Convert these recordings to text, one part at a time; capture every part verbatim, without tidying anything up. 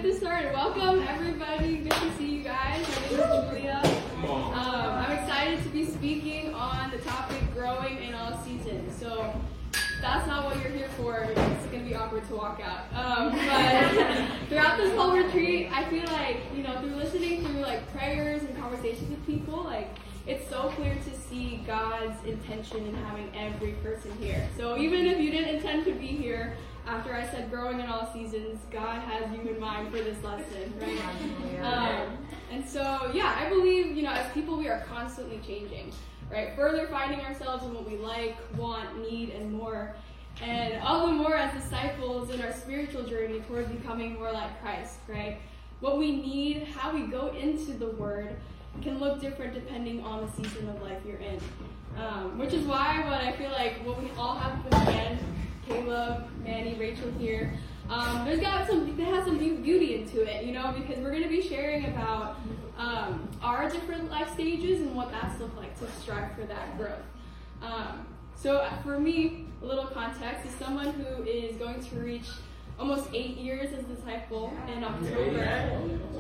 this started. Welcome, everybody. Good to see you guys. My name is Julia. Um, I'm excited to be speaking on the topic growing in all seasons. So that's not what you're here for. It's going to be awkward to walk out. Um, but throughout this whole retreat, I feel like, you know, through listening through like prayers and conversations with people, like it's so clear to see God's intention in having every person here. So even if you didn't intend to be here, after I said growing in all seasons, God has you in mind for this lesson, right? Um, and so, yeah, I believe, you know, as people, we are constantly changing, right? Further finding ourselves in what we like, want, need, and more. And all the more as disciples in our spiritual journey towards becoming more like Christ, right? What we need, how we go into the Word, can look different depending on the season of life you're in. Um, which is why what I feel like what we all have in common, Caleb, Manny, Rachel here, um, there's got some, it has some beauty into it, you know, because we're going to be sharing about um, our different life stages and what that's looked like to strive for that growth. Um, so for me, a little context, is someone who is going to reach almost eight years as a disciple in October.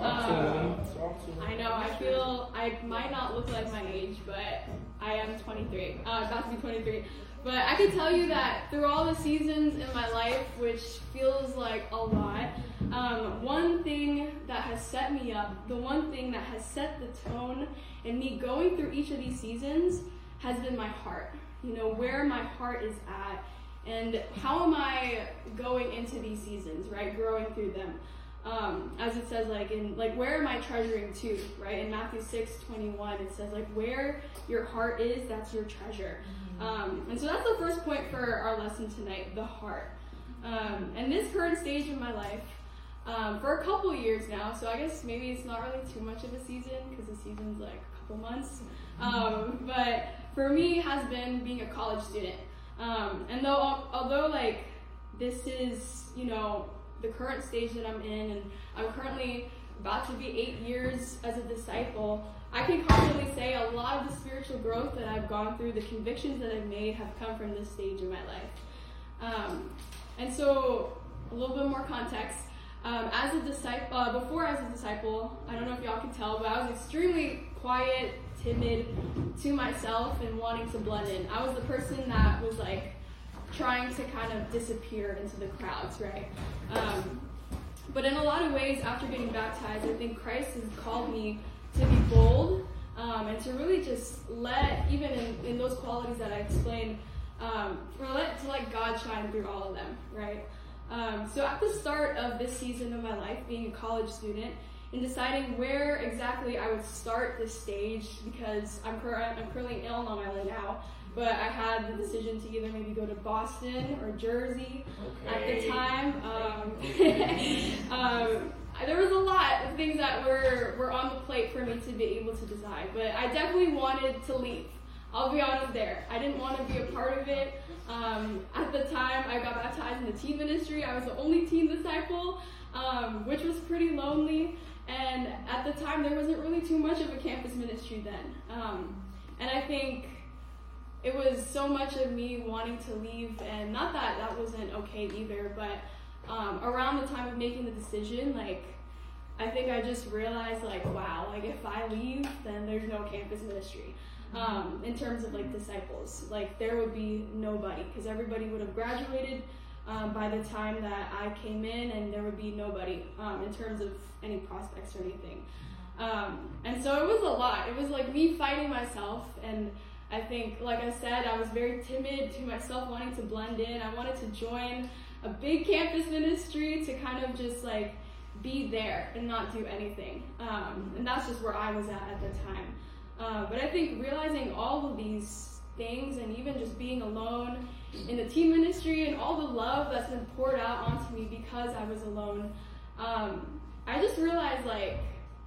Um, I know, I feel I might not look like my age, but I am twenty-three, uh, about to be twenty-three. But I can tell you that through all the seasons in my life, which feels like a lot, um, one thing that has set me up, the one thing that has set the tone in me going through each of these seasons has been my heart. You know, where my heart is at and how am I going into these seasons, right? Growing through them. Um, as it says, like, in, like, where am I treasuring to, right? In Matthew six twenty-one, it says, like, where your heart is, that's your treasure. Um, and so that's the first point for our lesson tonight, the heart. Um, and this current stage of my life, um, for a couple years now, so I guess maybe it's not really too much of a season, because the season's like a couple months. Um, but for me, has been being a college student. Um, and though, although like this is, you know, the current stage that I'm in, and I'm currently about to be eight years as a disciple, I can confidently say a lot of the spiritual growth that I've gone through, the convictions that I've made, have come from this stage in my life. Um, and so, a little bit more context. Um, as a disciple, uh, before I was a disciple, I don't know if y'all can tell, but I was extremely quiet, timid to myself and wanting to blend in. I was the person that was like trying to kind of disappear into the crowds, right? Um, but in a lot of ways, after getting baptized, I think Christ has called me to be bold um, and to really just let, even in, in those qualities that I explained, um, for let to let God shine through all of them, right? Um, so at the start of this season of my life, being a college student, in deciding where exactly I would start this stage, because I'm, cur- I'm currently in Illinois right now, but I had the decision to either maybe go to Boston or Jersey okay. at the time. Um, um, there was a lot of things that were, were on the plate for me to be able to decide, but I definitely wanted to leave. I'll be honest there. I didn't want to be a part of it. Um, at the time, I got baptized in the teen ministry. I was the only teen disciple, um, which was pretty lonely. And at the time, there wasn't really too much of a campus ministry then. Um, and I think it was so much of me wanting to leave, and not that that wasn't okay either, but um, around the time of making the decision, like, I think I just realized, like, wow, like, if I leave, then there's no campus ministry. Um, in terms of, like, disciples. Like, there would be nobody, because everybody would have graduated um, by the time that I came in, and there would be nobody um, in terms of any prospects or anything. Um, and so it was a lot. It was, like, me fighting myself, and I think, like I said, I was very timid to myself, wanting to blend in. I wanted to join a big campus ministry to kind of just, like, be there and not do anything. Um, and that's just where I was at at the time. Uh, but I think realizing all of these things, and even just being alone in the teen ministry and all the love that's been poured out onto me because I was alone, um, I just realized, like,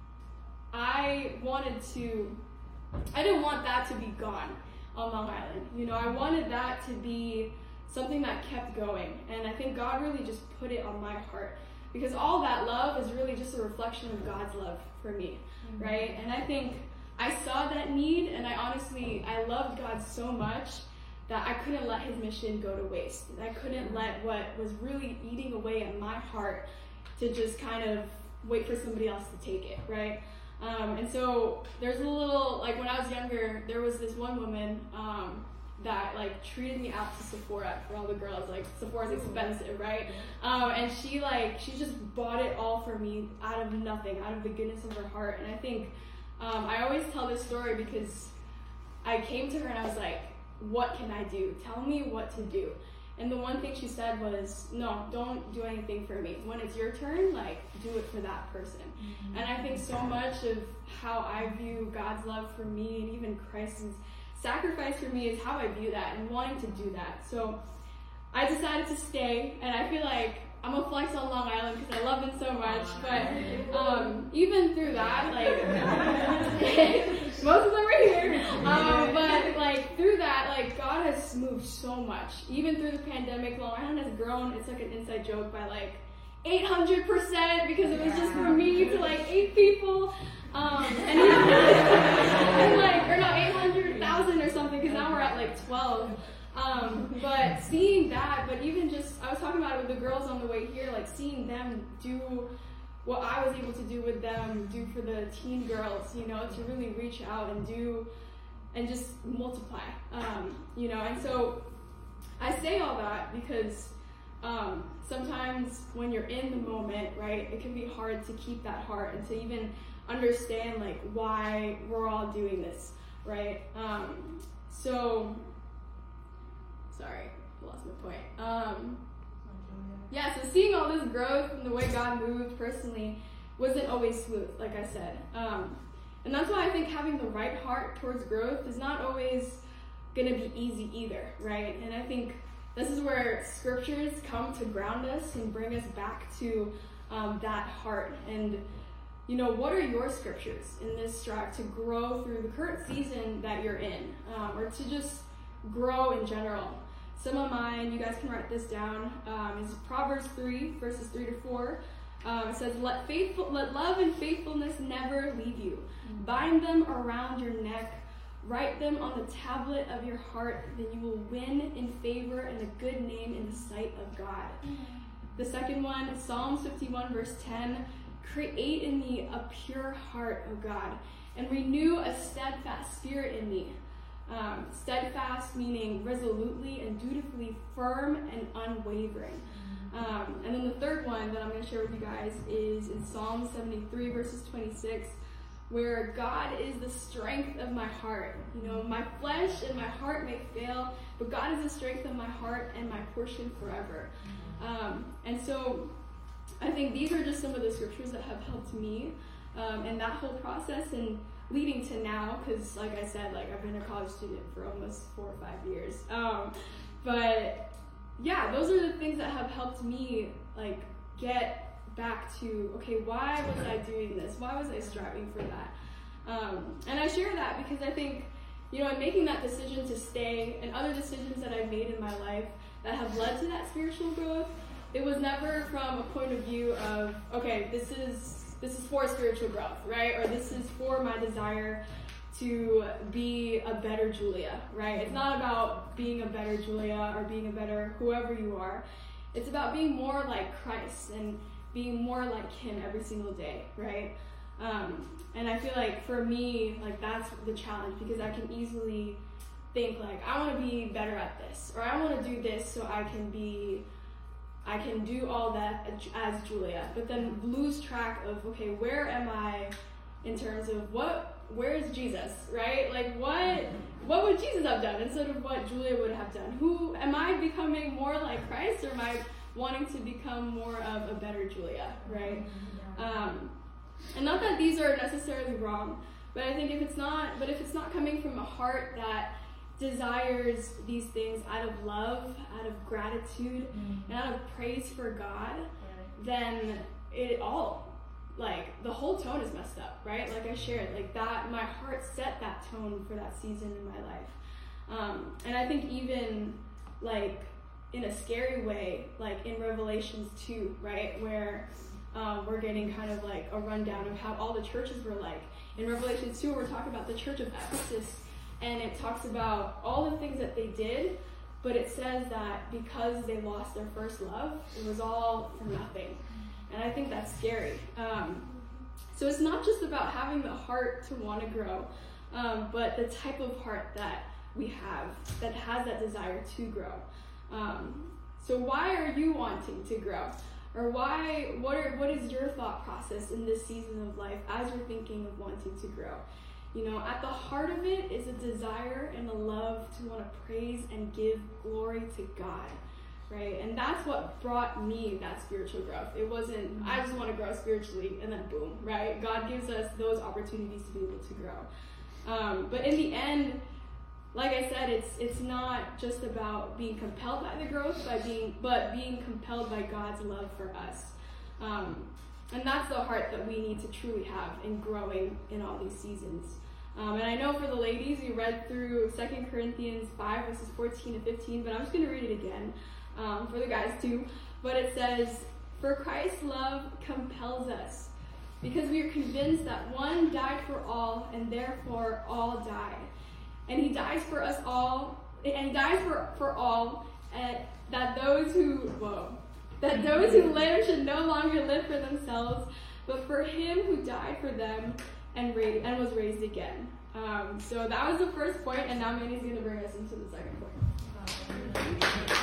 I wanted to, I didn't want that to be gone on Long Island. You know, I wanted that to be something that kept going. And I think God really just put it on my heart, because all that love is really just a reflection of God's love for me, mm-hmm. right? And I think I saw that need, and I honestly, I loved God so much that I couldn't let his mission go to waste. I couldn't let what was really eating away at my heart to just kind of wait for somebody else to take it, right? Um, and so there's a little, like when I was younger, there was this one woman um, that like treated me out to Sephora for all the girls. Like Sephora's expensive, right? Um, and she like, she just bought it all for me out of nothing, out of the goodness of her heart. And I think, um, I always tell this story because I came to her and I was like, what can I do? Tell me what to do. And the one thing she said was, no, don't do anything for me. When it's your turn, like, do it for that person. Mm-hmm. And I think so much of how I view God's love for me and even Christ's sacrifice for me is how I view that and wanting to do that. So I decided to stay, and I feel like I'm a flex on Long Island because I love it so much. But um, even through that, like, most of them are here. Um, but like through that, like God has moved so much. Even through the pandemic, Long Island has grown. It's like an inside joke by like eight hundred percent because it was just from me to like eight people. Um, and, even, and like, or no, eight hundred thousand or something because now we're at like twelve. Um, but seeing that, but even just, I was talking about it with the girls on the way here, like seeing them do what I was able to do with them, do for the teen girls, you know, to really reach out and do, and just multiply, um, you know, and so I say all that because um, sometimes when you're in the moment, right, it can be hard to keep that heart and to even understand, like, why we're all doing this, right? Um, so... Sorry, I lost my point. Um, yeah, so seeing all this growth and the way God moved personally wasn't always smooth, like I said. Um, and that's why I think having the right heart towards growth is not always going to be easy either, right? And I think this is where scriptures come to ground us and bring us back to um, that heart. And, you know, what are your scriptures in this strive to grow through the current season that you're in, um, or to just grow in general? Some of mine, you guys can write this down, um, is Proverbs three, verses three to four. Um, it says, let faithful, let love and faithfulness never leave you. Mm-hmm. Bind them around your neck. Write them on the tablet of your heart. Then you will win in favor and a good name in the sight of God. Mm-hmm. The second one is Psalms fifty-one, verse ten. Create in me a pure heart, O God, and renew a steadfast spirit in me. Um, steadfast meaning resolutely and dutifully firm and unwavering. Um, and then the third one that I'm going to share with you guys is in Psalm seventy-three, verses twenty-six, where God is the strength of my heart. You know, my flesh and my heart may fail, but God is the strength of my heart and my portion forever. Um, and so I think these are just some of the scriptures that have helped me um, in that whole process and leading to now, because like I said, like I've been a college student for almost four or five years. Um, but yeah, those are the things that have helped me like get back to, okay, why was I doing this? Why was I striving for that? Um, and I share that because I think, you know, in making that decision to stay and other decisions that I've made in my life that have led to that spiritual growth, it was never from a point of view of, okay, this is This is for spiritual growth, right? Or this is for my desire to be a better Julia, right? It's not about being a better Julia or being a better whoever you are. It's about being more like Christ and being more like him every single day, right? Um, and I feel like for me, like that's the challenge because I can easily think like, I want to be better at this, or I want to do this so I can be I can do all that as Julia, but then lose track of, okay, where am I in terms of what, where is Jesus, right? Like what, what would Jesus have done instead of what Julia would have done? Who, am I becoming more like Christ, or am I wanting to become more of a better Julia, right? Um, and not that these are necessarily wrong, but I think if it's not, but if it's not coming from a heart that desires these things out of love, out of gratitude, mm-hmm. and out of praise for God, right. then it all, like, the whole tone is messed up, right? Like I shared, like that, my heart set that tone for that season in my life. Um, and I think even, like, in a scary way, like in Revelations two, right, where um, we're getting kind of like a rundown of how all the churches were like. In Revelations two, we're talking about the church of Ephesus, and it talks about all the things that they did, but it says that because they lost their first love, it was all for nothing. And I think that's scary. Um, so it's not just about having the heart to want to grow, um, but the type of heart that we have that has that desire to grow. Um, so why are you wanting to grow? Or why, what are, what is your thought process in this season of life as you're thinking of wanting to grow? You know, at the heart of it is a desire and a love to want to praise and give glory to God, right? And that's what brought me that spiritual growth. It wasn't, I just want to grow spiritually, and then boom, right? God gives us those opportunities to be able to grow. Um, but in the end, like I said, it's it's not just about being compelled by the growth, by being, but being compelled by God's love for us. Um, and that's the heart that we need to truly have in growing in all these seasons. Um, and I know for the ladies, we read through Second Corinthians five, verses fourteen to fifteen, but I'm just going to read it again um, for the guys too. But it says, "For Christ's love compels us, because we are convinced that one died for all, and therefore all died. And he dies for us all, and he dies for, for all, and that those who, whoa, that those who live should no longer live for themselves, but for him who died for them and, raised, and was raised again." Um, so that was the first point, and now Mandy's going to bring us into the second point.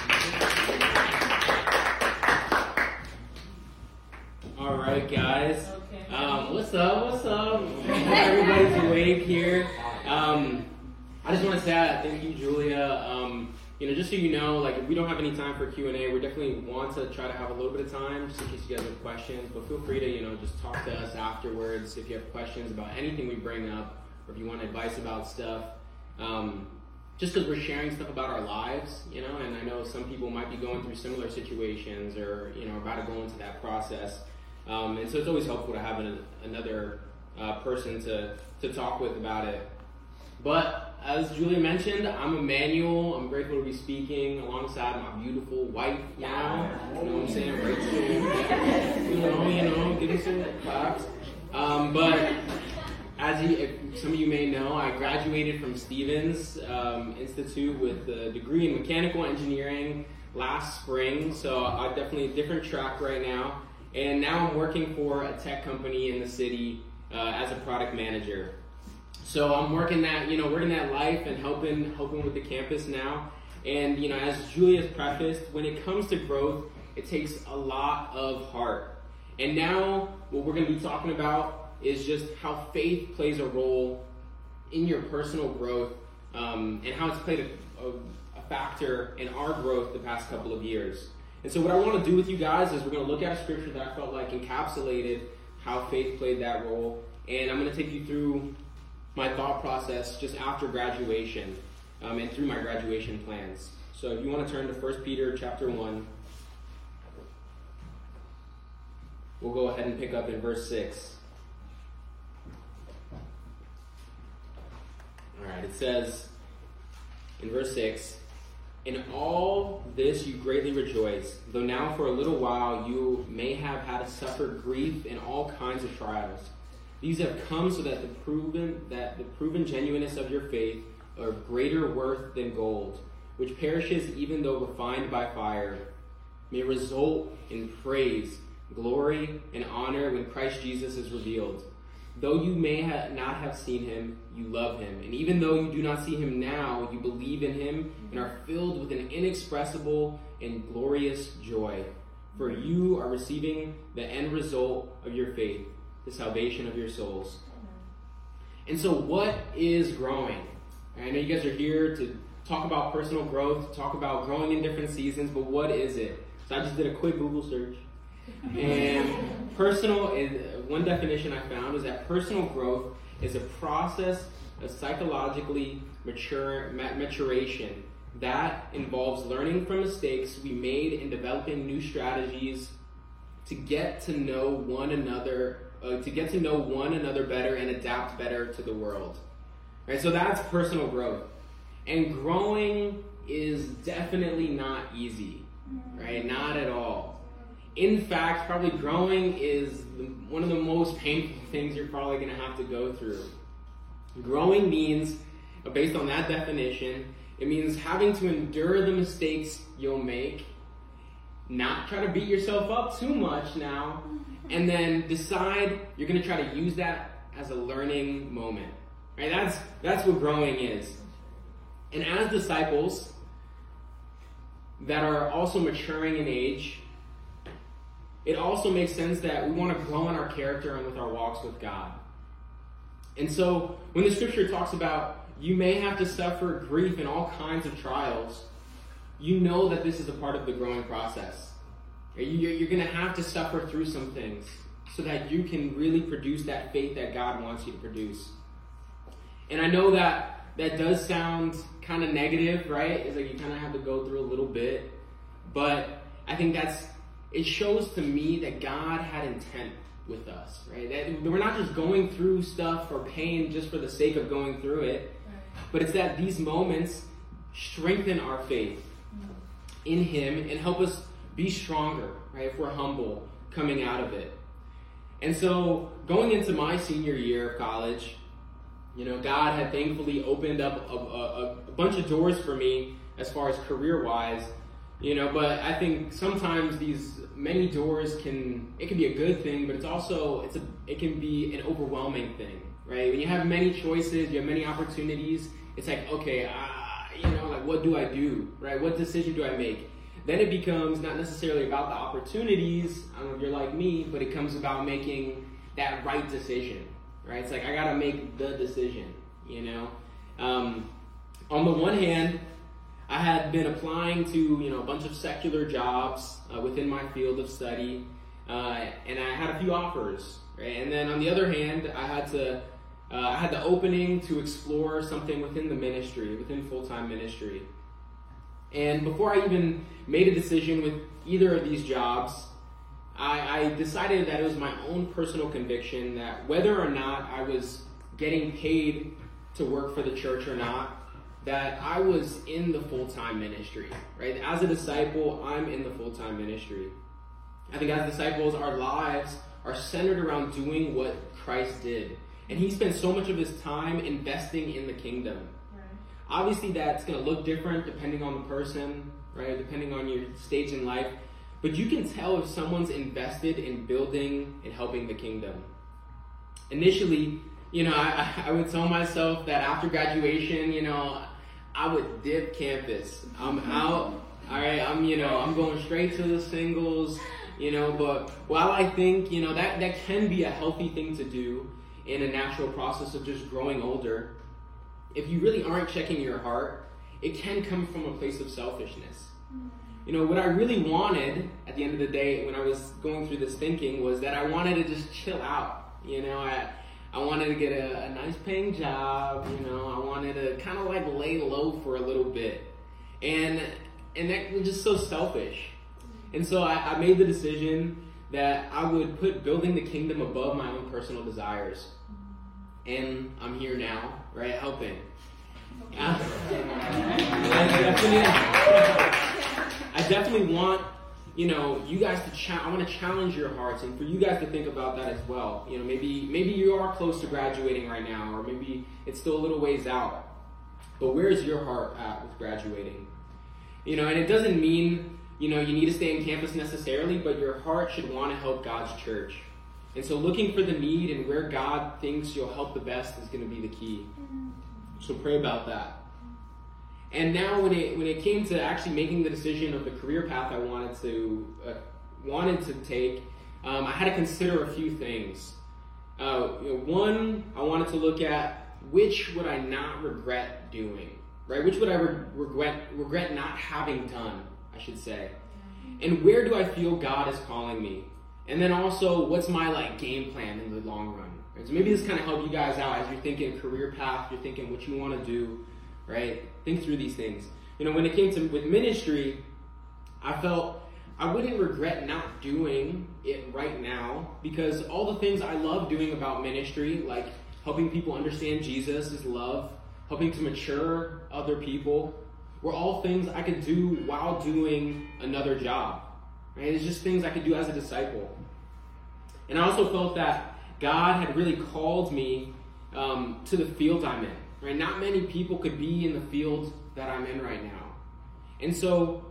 All right, guys. Um, what's up? What's up? Everybody's awake here. Um, I just want to say uh, thank you, Julia. Um, you know, just so you know, like if we don't have any time for Q and A, we definitely want to try to have a little bit of time just in case you guys have questions. But feel free to, you know, just talk to us afterwards if you have questions about anything we bring up, or if you want advice about stuff. Um, just because we're sharing stuff about our lives, you know, and I know some people might be going through similar situations or, you know, about to go into that process. Um, and so it's always helpful to have an, another uh, person to, to talk with about it. But as Julia mentioned, I'm Emmanuel. I'm grateful to be speaking alongside my beautiful wife now. You know what I'm saying? Rachel. You know, you know, give me some claps. Um, but as you, if some of you may know, I graduated from Stevens um, Institute with a degree in mechanical engineering last spring. So I'm definitely a different track right now. And now I'm working for a tech company in the city uh, as a product manager. So I'm working that, you know, working that life and helping helping with the campus now. And, you know, as Julia's prefaced, when it comes to growth, it takes a lot of heart. And now what we're going to be talking about is just how faith plays a role in your personal growth um, and how it's played a, a, a factor in our growth the past couple of years. And so what I want to do with you guys is we're going to look at a scripture that I felt like encapsulated how faith played that role. And I'm going to take you through my thought process just after graduation um, and through my graduation plans. So if you want to turn to First Peter chapter one, we'll go ahead and pick up in verse six. All right, it says in verse six, "In all this you greatly rejoice, though now for a little while you may have had to suffer grief in all kinds of trials. These have come so that the proven that the proven genuineness of your faith are of greater worth than gold, which perishes even though refined by fire, may result in praise, glory, and honor when Christ Jesus is revealed. Though you may ha- not have seen him, you love him. And even though you do not see him now, you believe in him and are filled with an inexpressible and glorious joy. For you are receiving the end result of your faith, the salvation of your souls." And so what is growing? I know you guys are here to talk about personal growth, to talk about growing in different seasons, but what is it? So I just did a quick Google search. And personal, one definition I found is that personal growth is a process of psychologically mature, maturation that involves learning from mistakes we made and developing new strategies to get to know one another, uh, to get to know one another better and adapt better to the world. Right? So that's personal growth. And growing is definitely not easy, right? Not at all. In fact, probably growing is the, one of the most painful things you're probably going to have to go through. Growing means, based on that definition, it means having to endure the mistakes you'll make not try to beat yourself up too much now, and then decide you're going to try to use that as a learning moment. Right? That's that's what growing is. And as disciples that are also maturing in age, it also makes sense that we want to grow in our character and with our walks with God. And so when the scripture talks about you may have to suffer grief in all kinds of trials, you know that this is a part of the growing process. You're going to have to suffer through some things so that you can really produce that faith that God wants you to produce. And I know that that does sound kind of negative, right? It's like you kind of have to go through a little bit. But I think that's, it shows to me that God had intent with us, right? That we're not just going through stuff or pain just for the sake of going through it, but it's that these moments strengthen our faith in Him and help us be stronger, right? If we're humble coming out of it. And so going into my senior year of college, you know, God had thankfully opened up a, a, a bunch of doors for me as far as career-wise, you know, but I think sometimes these many doors can, it can be a good thing, but it's also, it's a, it can be an overwhelming thing, right? When you have many choices, you have many opportunities, it's like, okay, uh, you know, like what do I do, right? What decision do I make? Then it becomes not necessarily about the opportunities, I don't know if you're like me, but it comes about making that right decision, right? It's like, I gotta make the decision, you know? Um, on the one hand, I had been applying to, you know, a bunch of secular jobs uh, within my field of study, uh, and I had a few offers, right? And then on the other hand, I had to, uh, I had the opening to explore something within the ministry, within full-time ministry. And before I even made a decision with either of these jobs, I, I decided that it was my own personal conviction that whether or not I was getting paid to work for the church or not, that I was in the full-time ministry, right? As a disciple, I'm in the full-time ministry. I think as disciples, our lives are centered around doing what Christ did. And He spent so much of His time investing in the kingdom. Right. Obviously, that's going to look different depending on the person, right? Depending on your stage in life. But you can tell if someone's invested in building and helping the kingdom. Initially, you know, I, I would tell myself that after graduation, you know, I would dip campus. I'm out, all right, I'm, you know, I'm going straight to the singles, you know, but while I think, you know, that, that can be a healthy thing to do in a natural process of just growing older, if you really aren't checking your heart, it can come from a place of selfishness. You know, what I really wanted at the end of the day when I was going through this thinking was that I wanted to just chill out, you know, I I wanted to get a, a nice paying job, you know, I wanted to kind of like lay low for a little bit. And and that was just so selfish. And so I, I made the decision that I would put building the kingdom above my own personal desires. And I'm here now, right, helping. I, I, definitely, I definitely want, you know, you guys to, cha- I want to challenge your hearts and for you guys to think about that as well. You know, maybe maybe you are close to graduating right now, or maybe it's still a little ways out. But where's your heart at with graduating? You know, and it doesn't mean, you know, you need to stay in campus necessarily, but your heart should want to help God's church. And so looking for the need and where God thinks you'll help the best is going to be the key. So pray about that. And now when it when it came to actually making the decision of the career path I wanted to uh, wanted to take, um, I had to consider a few things. Uh, you know, one, I wanted to look at which would I not regret doing, right? Which would I re- regret regret not having done, I should say. And where do I feel God is calling me? And then also, what's my like game plan in the long run? Right? So maybe this kind of help you guys out as you're thinking career path, you're thinking what you want to do, right? Think through these things. You know, when it came to with ministry, I felt I wouldn't regret not doing it right now because all the things I love doing about ministry, like helping people understand Jesus, His love, helping to mature other people, were all things I could do while doing another job. Right? It's just things I could do as a disciple. And I also felt that God had really called me um, to the field I'm in. Right? Not many people could be in the field that I'm in right now. And so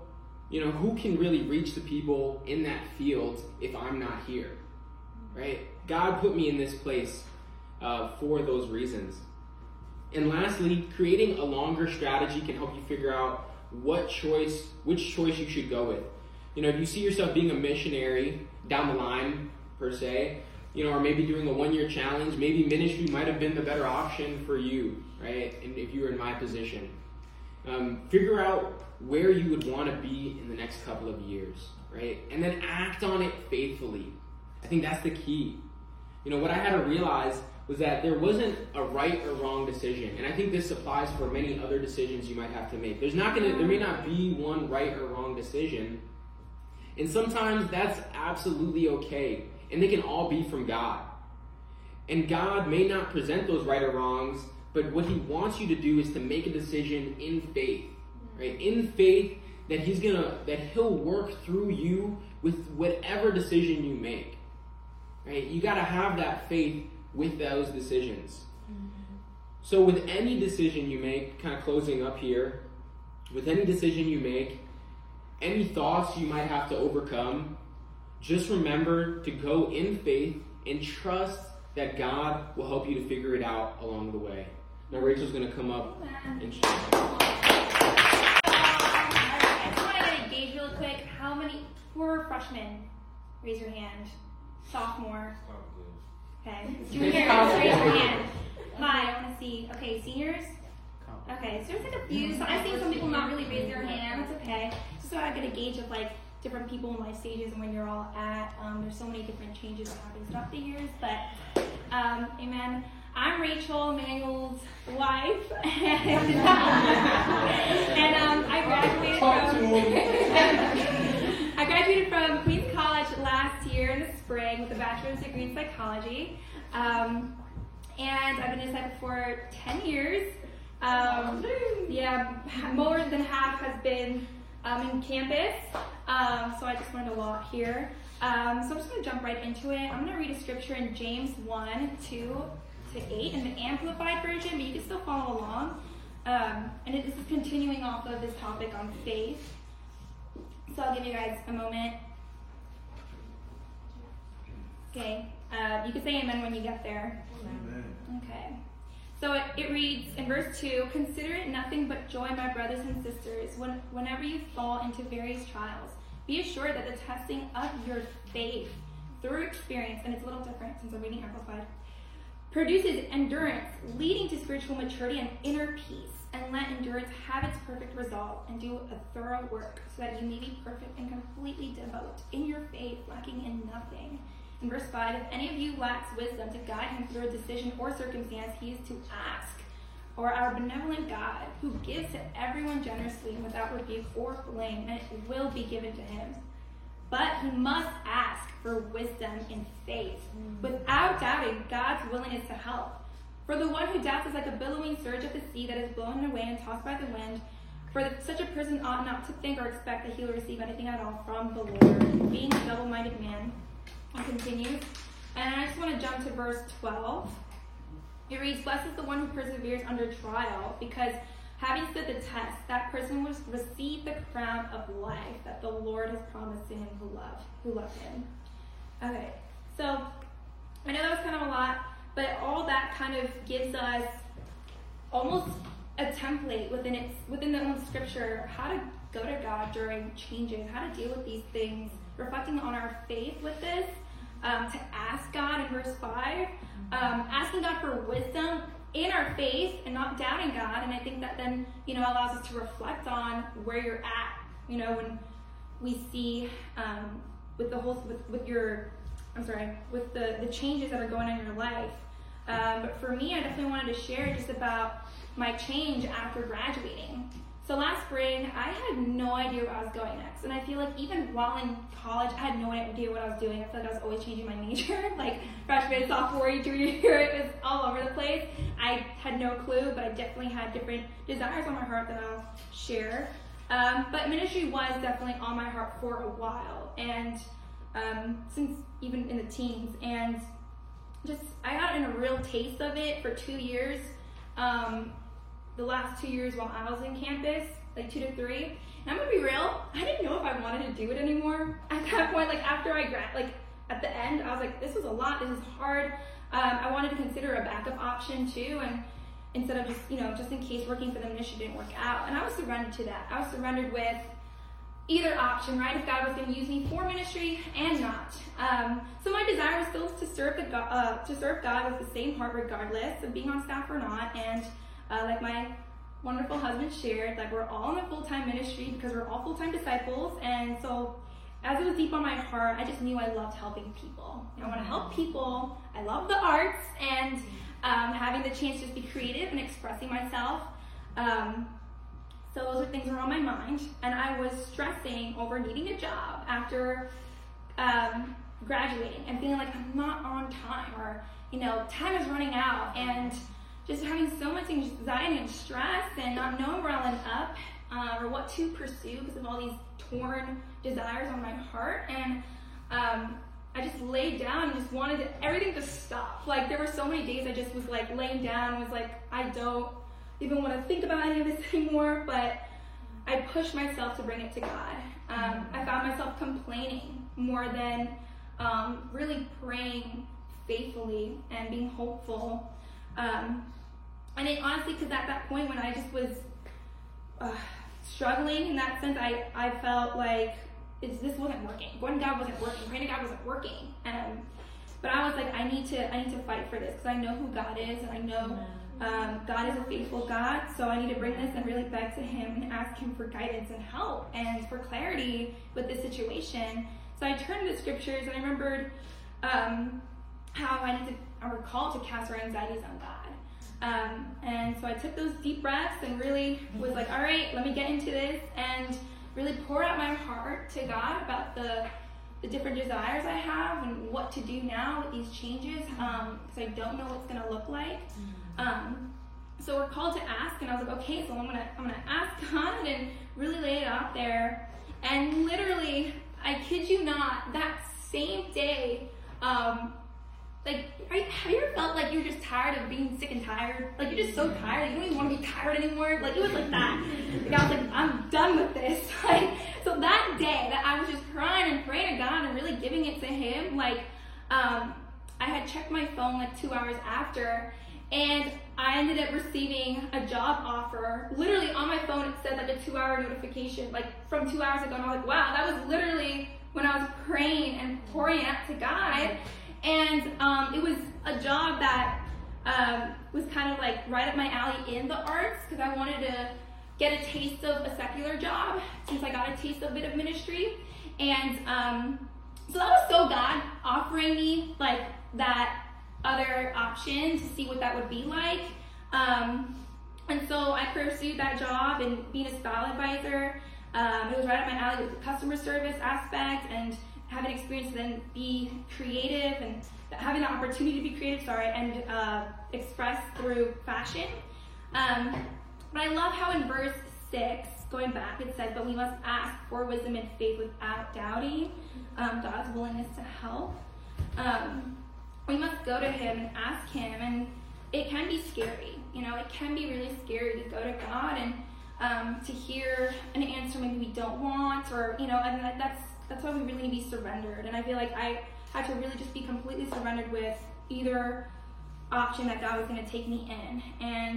you know, who can really reach the people in that field if I'm not here, right? God put me in this place uh, for those reasons. And lastly, creating a longer strategy can help you figure out what choice, which choice you should go with. You know, do you see yourself being a missionary down the line, per se? You know, or maybe doing a one-year challenge. Maybe ministry might have been the better option for you, right? And if you were in my position. Um, figure out where you would want to be in the next couple of years, right? And then act on it faithfully. I think that's the key. You know, what I had to realize was that there wasn't a right or wrong decision. And I think this applies for many other decisions you might have to make. There's not gonna, there may not be one right or wrong decision. And sometimes that's absolutely okay. And they can all be from God. And God may not present those right or wrongs, but what he wants you to do is to make a decision in faith, right? In faith that he's gonna, that he'll work through you with whatever decision you make, right? You gotta have that faith with those decisions. Mm-hmm. So with any decision you make, kind of closing up here, with any decision you make, any thoughts you might have to overcome, just remember to go in faith and trust that God will help you to figure it out along the way. Now Rachel's going to come up and share. I just want to gauge real quick. How many, who are freshmen? Raise your hand. Sophomore. Okay. Juniors, raise your hand. Hi, I want to see. Okay, seniors? Okay, so there's like a few. So I've seen some people not really raise their hand. That's okay. Just so I get a gauge of like different people in life stages and when you're all at. Um, there's so many different changes that happen throughout the years. But, um, amen. I'm Rachel, Emmanuel's wife, and, and um, I graduated from I graduated from Queens College last year in the spring with a bachelor's degree in psychology, um, and I've been a disciple for ten years. Um, yeah, more than half has been um, in campus, um, so I just learned a lot here. Um, so I'm just going to jump right into it. I'm going to read a scripture in James one, two to eight in the Amplified version, but you can still follow along. Um, and it, this is continuing off of this topic on faith. So I'll give you guys a moment. Okay, uh, you can say amen when you get there. Amen. Okay. So it, it reads in verse two, "Consider it nothing but joy, my brothers and sisters, when, whenever you fall into various trials. Be assured that the testing of your faith through experience," and it's a little different since I'm reading Amplified, "produces endurance, leading to spiritual maturity and inner peace. And let endurance have its perfect result, and do a thorough work, so that you may be perfect and completely devout in your faith, lacking in nothing." In verse five, "If any of you lacks wisdom to guide him through a decision or circumstance, he is to ask, or our benevolent God, who gives to everyone generously and without rebuke or blame, and it will be given to him. But he must ask for wisdom in faith, without doubting God's willingness to help. For the one who doubts is like a billowing surge of the sea that is blown away and tossed by the wind. For the, such a person ought not to think or expect that he will receive anything at all from the Lord, being a double-minded man." It continues. And I just want to jump to verse twelve. It reads, "Blessed is the one who perseveres under trial, because having stood the test, that person will receive the crown of life that the Lord has promised to him who love, who love him." Okay, so I know that was kind of a lot, but all that kind of gives us almost a template within its within the own scripture, how to go to God during changes, how to deal with these things, reflecting on our faith with this, um, to ask God in verse five, um, asking God for wisdom in our faith and not doubting God. And I think that then, you know, allows us to reflect on where you're at, you know, when we see um, with the whole, with, with your, I'm sorry, with the, the changes that are going on in your life. Um, but for me, I definitely wanted to share just about my change after graduating. So last spring, I had no idea where I was going next. And I feel like even while in college, I had no idea what I was doing. I feel like I was always changing my major. Like freshman, sophomore, junior year, it was all over the place. I had no clue, but I definitely had different desires on my heart that I'll share. Um, but ministry was definitely on my heart for a while. And um, since even in the teens. And just, I got in a real taste of it for two years. Um, the last two years while I was in campus, like two to three. And I'm gonna be real, I didn't know if I wanted to do it anymore. At that point, like after I grad, like at the end, I was like, this was a lot, this is hard. Um, I wanted to consider a backup option too, and instead of just, you know, just in case working for the ministry didn't work out. And I was surrendered to that. I was surrendered with either option, right? If God was going to use me for ministry and not. Um, so my desire was still to serve the God, uh, to serve God with the same heart, regardless of being on staff or not. And uh, like my wonderful husband shared, like we're all in a full-time ministry because we're all full-time disciples. And so as it was deep on my heart, I just knew I loved helping people. I want to help people. I love the arts and um, having the chance to just be creative and expressing myself. Um, So those are things that were on my mind, and I was stressing over needing a job after um, graduating and feeling like I'm not on time, or you know, time is running out, and just having so much anxiety and stress and not knowing where I'll end up uh, or what to pursue because of all these torn desires on my heart. And um, I just laid down and just wanted to, everything to stop. Like there were so many days I just was like laying down and was like, I don't even want to think about any of this anymore, but I pushed myself to bring it to God. Um, I found myself complaining more than um, really praying faithfully and being hopeful. Um, and it honestly, because at that point when I just was uh, struggling in that sense, I, I felt like it's, this wasn't working. Going to God wasn't working. Praying to God wasn't working. Um, but I was like, I need to, I need to fight for this because I know who God is, and I know Um, God is a faithful God, so I need to bring this and really beg to Him and ask Him for guidance and help and for clarity with this situation. So I turned to the scriptures and I remembered um, how I need to, I were called to cast our anxieties on God. Um, and so I took those deep breaths and really was like, all right, let me get into this and really pour out my heart to God about the the different desires I have and what to do now with these changes, because um, I don't know what it's going to look like. Um, so we're called to ask, and I was like, okay, so I'm gonna I'm gonna ask God and really lay it out there. And literally, I kid you not, that same day, um, like, are you, have you ever felt like you're just tired of being sick and tired? Like you're just so tired, you don't even want to be tired anymore. Like it was like that. Like I was like, I'm done with this. Like so that day that I was just crying and praying to God and really giving it to Him, like um, I had checked my phone like two hours after. And I ended up receiving a job offer. Literally on my phone, it said like a two hour notification, like from two hours ago. And I was like, wow, that was literally when I was praying and pouring out to God. And um, it was a job that um, was kind of like right up my alley in the arts, because I wanted to get a taste of a secular job since I got a taste of a bit of ministry. And um, so that was so God offering me like that other option to see what that would be like. Um, and so I pursued that job and being a style advisor. Um, it was right up my alley with the customer service aspect and having experience to then be creative and having the opportunity to be creative, sorry, and uh, express through fashion. Um, but I love how in verse six, going back, it says, but we must ask for wisdom and faith without doubting um, God's willingness to help. Um, We must go to Him and ask Him, and it can be scary. You know, it can be really scary to go to God and um, to hear an answer maybe we don't want, or you know, and that's that's why we really need to be surrendered. And I feel like I had to really just be completely surrendered with either option that God was going to take me in. And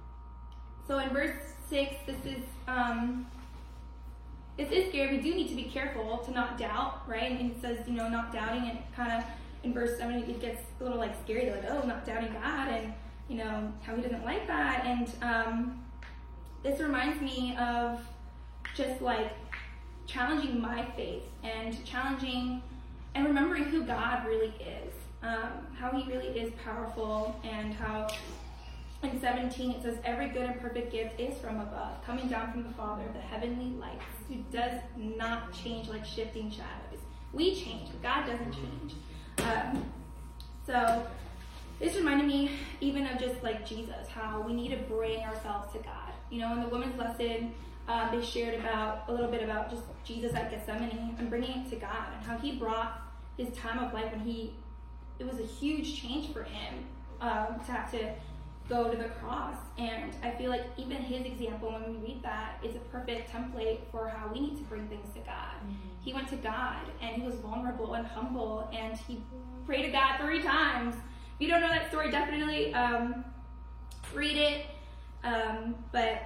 so in verse six, this is um, it is scary. We do need to be careful to not doubt, right? And it says, you know, not doubting, and kind of. In verse seven, it gets a little like scary. They're like, oh, not doubting God, and you know how He doesn't like that. And um, this reminds me of just like challenging my faith and challenging and remembering who God really is, um, how He really is powerful, and how in seventeen it says, every good and perfect gift is from above, coming down from the Father of the heavenly lights, who does not change like shifting shadows. We change, but God doesn't change. Um, so this reminded me even of just like Jesus, how we need to bring ourselves to God. You know, in the women's lesson, uh, they shared about a little bit about just Jesus at Gethsemane and bringing it to God, and how He brought His time of life when He, it was a huge change for Him um, to have to go to the cross. And I feel like even his example, when we read that, is a perfect template for how we need to bring things to God. Mm-hmm. He went to God and he was vulnerable and humble, and he prayed to God three times. If you don't know that story, definitely um, read it. Um, but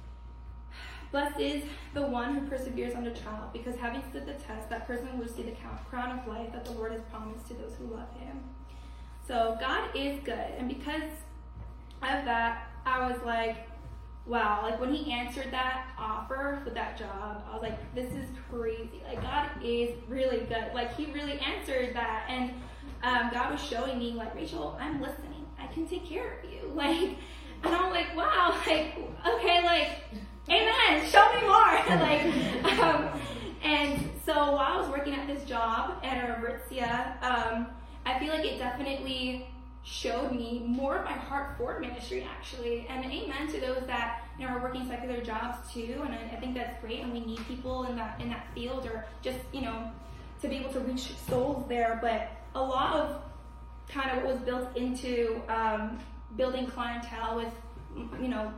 blessed is the one who perseveres under trial, because having stood the test, that person will receive the crown of life that the Lord has promised to those who love him. So God is good. And because of that, I was like, wow, like when he answered that offer for that job, I was like, this is crazy. Like, God is really good. Like, he really answered that. And um, God was showing me, like, Rachel, I'm listening. I can take care of you. Like, and I'm like, wow, like, okay, like, amen, show me more. like, um, and so while I was working at this job at Aritzia, um, I feel like it definitely showed me more of my heart for ministry, actually. And amen to those that, you know, are working secular jobs too. And I, I think that's great, and we need people in that in that field, or just, you know, to be able to reach souls there. But a lot of kind of what was built into um, building clientele with, you know,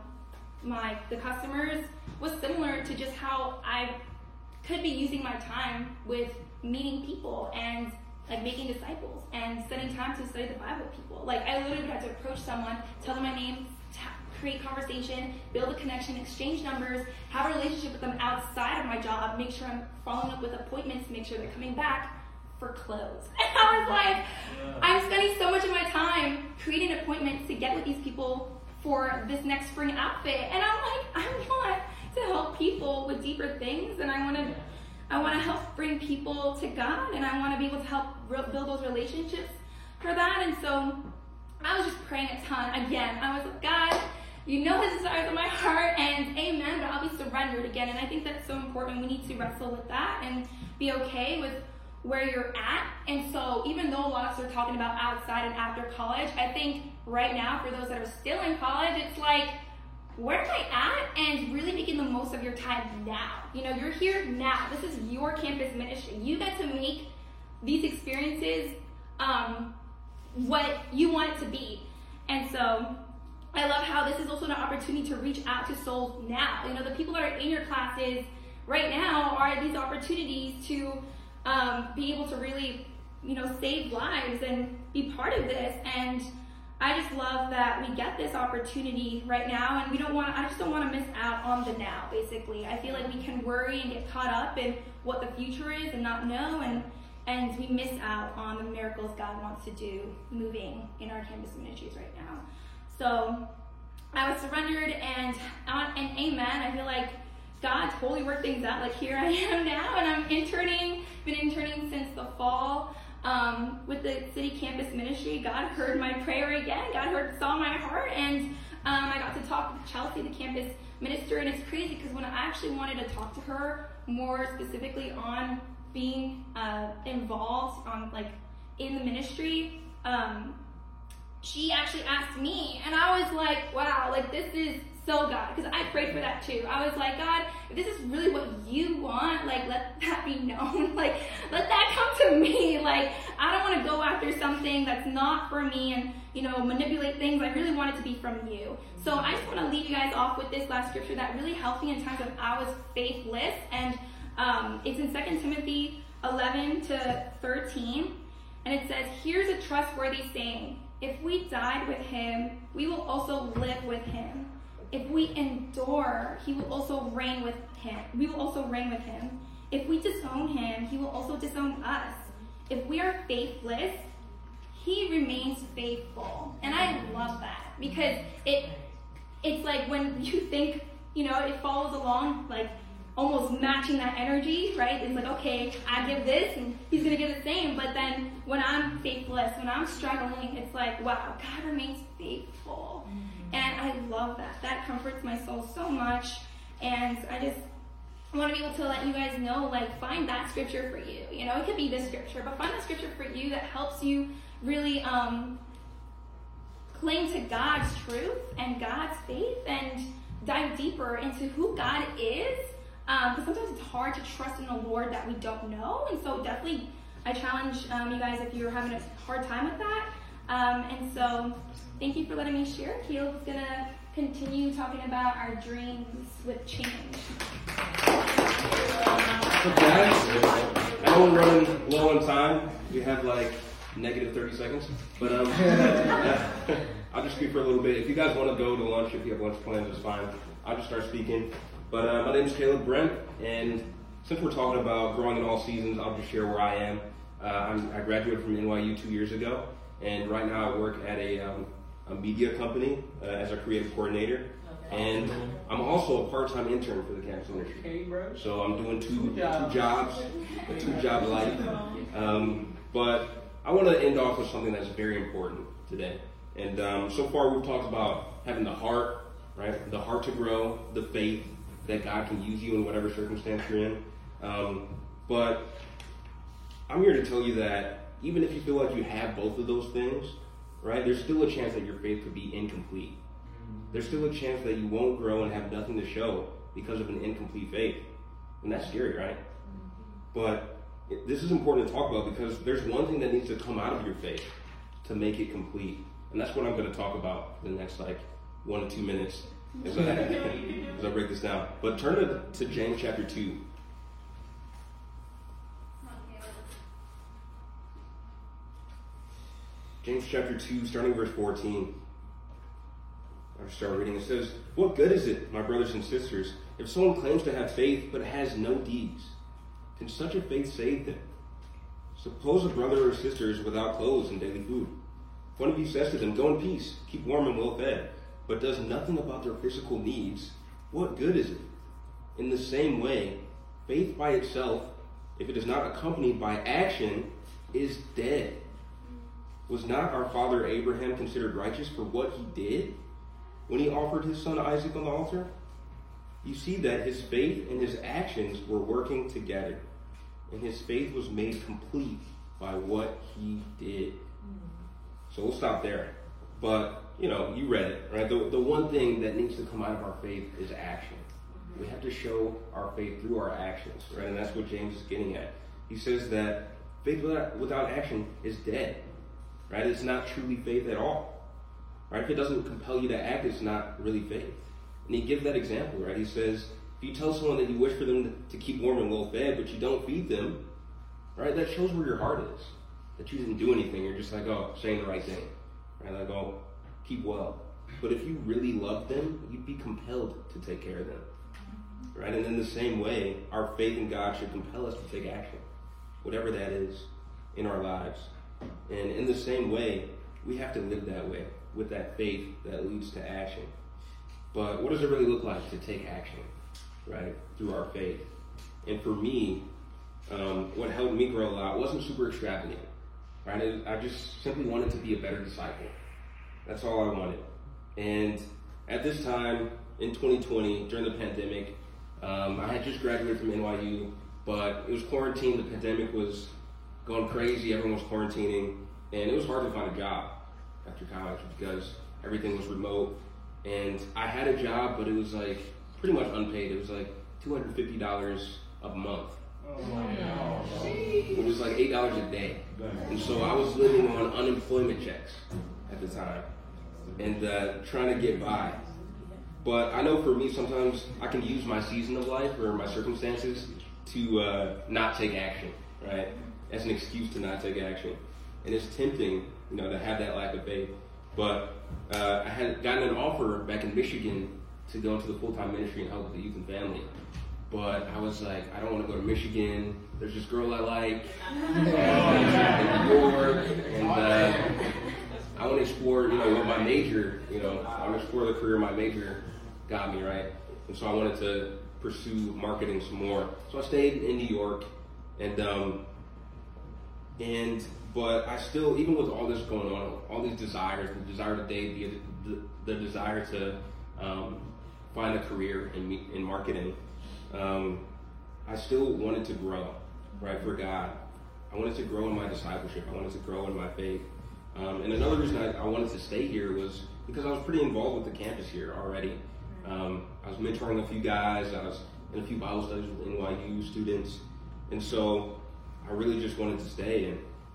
my the customers was similar to just how I could be using my time with meeting people and like making disciples and spending time to study the Bible with people. Like, I literally had to approach someone, tell them my name, t- create conversation, build a connection, exchange numbers, have a relationship with them outside of my job, make sure I'm following up with appointments, make sure they're coming back for clothes. And I was like, yeah. I'm spending so much of my time creating appointments to get with these people for this next spring outfit. And I'm like, I want to help people with deeper things, and I want to I want to help bring people to God, and I want to be able to help build those relationships for that. And so I was just praying a ton. Again, I was like, God, you know his desires of my heart, and amen, but I'll be surrendered again. And I think that's so important. We need to wrestle with that and be okay with where you're at. And so even though a lot of us are talking about outside and after college, I think right now for those that are still in college, it's like, where am I at? And really making the most of your time now. You know, you're here now. This is your campus ministry. You get to make these experiences um, what you want it to be. And so I love how this is also an opportunity to reach out to souls now. You know, the people that are in your classes right now are these opportunities to um, be able to really, you know, save lives and be part of this. And I just love that we get this opportunity right now, and we don't want to, I just don't want to miss out on the now, basically. I feel like we can worry and get caught up in what the future is and not know, and, and we miss out on the miracles God wants to do moving in our campus ministries right now. So I was surrendered, and, and amen, I feel like God totally worked things out. Like, here I am now, and I'm interning, been interning since the fall. Um, with the city campus ministry. God heard my prayer again. God heard, saw my heart, and um, I got to talk with Chelsea, the campus minister, and it's crazy because when I actually wanted to talk to her more specifically on being uh, involved on like in the ministry, um, she actually asked me, and I was like, wow, like this is so God, because I prayed for that too. I was like, God, if this is really what you want, like let that be known. Like let that come to me. Like I don't want to go after something that's not for me and, you know, manipulate things. I really want it to be from you. So I just want to leave you guys off with this last scripture that really helped me in times of I was faithless, and um, it's in Second Timothy eleven to thirteen, and it says, here's a trustworthy saying: if we died with him, we will also live with him. If we endure, he will also reign with him. We will also reign with him. If we disown him, he will also disown us. If we are faithless, he remains faithful. And I love that, because it it's like when you think, you know, it follows along, like almost matching that energy, right? It's like, okay, I give this and he's going to give the same. But then when I'm faithless, when I'm struggling, it's like, wow, God remains faithful. Mm-hmm. And I love that. That comforts my soul so much. And I just want to be able to let you guys know, like, find that scripture for you. You know, it could be this scripture, but find that scripture for you that helps you really um, cling to God's truth and God's faith and dive deeper into who God is. Because um, sometimes it's hard to trust in the Lord that we don't know. And so definitely I challenge um, you guys, if you're having a hard time with that, Um, and so, thank you for letting me share. Caleb's going to continue talking about our dreams with change. Okay. I know we're running low on time. We have like negative thirty seconds. But um, I'll just speak for a little bit. If you guys want to go to lunch, if you have lunch plans, it's fine. I'll just start speaking. But uh, my name is Caleb Brent, and since we're talking about growing in all seasons, I'll just share where I am. Uh, I'm, I graduated from N Y U two years ago, and right now I work at a, um, a media company uh, as a creative coordinator. And I'm also a part-time intern for the campus industry. So I'm doing two, two jobs, a two-job life. Um, but I want to end off with something that's very important today. And um, so far we've talked about having the heart, right? The heart to grow, the faith that God can use you in whatever circumstance you're in. Um, but I'm here to tell you that even if you feel like you have both of those things, right, there's still a chance that your faith could be incomplete. There's still a chance that you won't grow and have nothing to show because of an incomplete faith. And that's scary, right? But it, this is important to talk about because there's one thing that needs to come out of your faith to make it complete. And that's what I'm going to talk about in the next like one to two minutes as I, as I break this down. But turn to, to James chapter two. James chapter two, starting verse fourteen. I'll start reading. It says, "What good is it, my brothers and sisters, if someone claims to have faith but has no deeds? Can such a faith save them? Suppose a brother or sister is without clothes and daily food. If one of you says to them, 'Go in peace, keep warm and well fed,' but does nothing about their physical needs, what good is it? In the same way, faith by itself, if it is not accompanied by action, is dead. Was not our father Abraham considered righteous for what he did when he offered his son Isaac on the altar? You see that his faith and his actions were working together, and his faith was made complete by what he did." So we'll stop there. But, you know, you read it, right? The, the one thing that needs to come out of our faith is action. We have to show our faith through our actions, right? And that's what James is getting at. He says that faith without, without action is dead, right? It's not truly faith at all. Right? If it doesn't compel you to act, it's not really faith. And he gives that example, right? He says, if you tell someone that you wish for them to keep warm and well fed, but you don't feed them, right? That shows where your heart is. That you didn't do anything. You're just like, oh, saying the right thing. Right? Like, oh, keep well. But if you really love them, you'd be compelled to take care of them. Right? And in the same way, our faith in God should compel us to take action, whatever that is in our lives. And in the same way, we have to live that way, with that faith that leads to action. But what does it really look like to take action, right, through our faith? And for me, um, what helped me grow a lot wasn't super extravagant, right? It, I just simply wanted to be a better disciple. That's all I wanted. And at this time, in twenty twenty, during the pandemic, um, I had just graduated from N Y U, but it was quarantine. The pandemic was going crazy. Everyone was quarantining, and it was hard to find a job after college because everything was remote. And I had a job, but it was like pretty much unpaid. It was like two hundred fifty dollars a month, oh, wow. Which was like eight dollars a day. And so I was living on unemployment checks at the time and uh, trying to get by. But I know for me, sometimes I can use my season of life or my circumstances to uh, not take action, right? As an excuse to not take action. And it's tempting, you know, to have that lack of faith. But uh, I had gotten an offer back in Michigan to go into the full-time ministry and help with the youth and family. But I was like, I don't want to go to Michigan. There's this girl I like in New York, and uh, I want to explore, you know, what my major, you know, I want to explore the career my major got me, right? And so I wanted to pursue marketing some more. So I stayed in New York, and um, and. But I still, even with all this going on, all these desires, the desire to date, the, the, the desire to um, find a career in, in marketing, um, I still wanted to grow, right, for God. I wanted to grow in my discipleship. I wanted to grow in my faith. Um, and another reason I, I wanted to stay here was because I was pretty involved with the campus here already. Um, I was mentoring a few guys. I was in a few Bible studies with N Y U students. And so I really just wanted to stay. And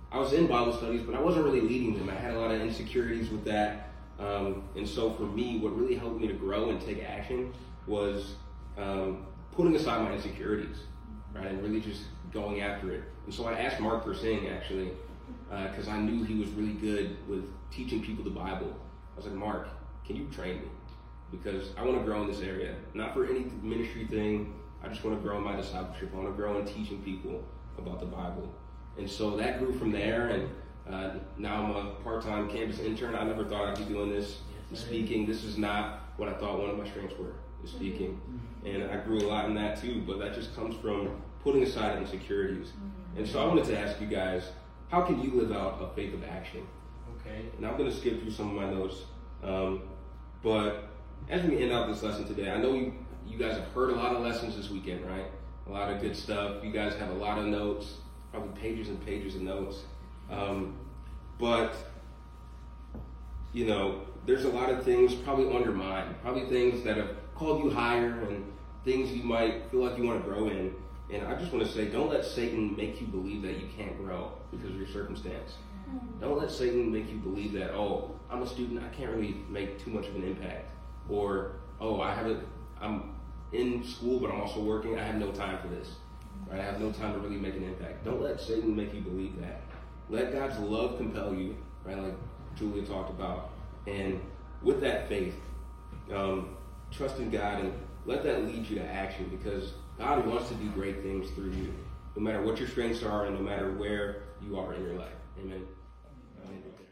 I was in Bible studies, but I wasn't really leading them. I had a lot of insecurities with that. Um, and so for me, what really helped me to grow and take action was um, putting aside my insecurities, right, and really just going after it. And so I asked Mark Persing, actually, because uh, I knew he was really good with teaching people the Bible. I was like, Mark, can you train me? Because I want to grow in this area. Not for any ministry thing. I just want to grow in my discipleship. I want to grow in teaching people about the Bible. And so that grew from there, and uh, now I'm a part-time campus intern. I never thought I'd be doing this, yes, speaking. This is not what I thought one of my strengths were, is speaking. Mm-hmm. And I grew a lot in that too, but that just comes from putting aside insecurities. Mm-hmm. And so I wanted to ask you guys, how can you live out a faith of action? Okay. And I'm going to skip through some of my notes. Um, but as we end out this lesson today, I know you, you guys have heard a lot of lessons this weekend, right? A lot of good stuff. You guys have a lot of notes, probably pages and pages of notes. Um, but, you know, there's a lot of things probably on your mind, probably things that have called you higher and things you might feel like you want to grow in. And I just want to say, don't let Satan make you believe that you can't grow because of your circumstance. Don't let Satan make you believe that, oh, I'm a student, I can't really make too much of an impact. Or, oh, I haven't, I'm in school, but I'm also working, I have no time for this. Right? I have no time to really make an impact. Don't let Satan make you believe that. Let God's love compel you, right, like Julia talked about. And with that faith, um, trust in God and let that lead you to action, because God wants to do great things through you, no matter what your strengths are and no matter where you are in your life. Amen. Amen.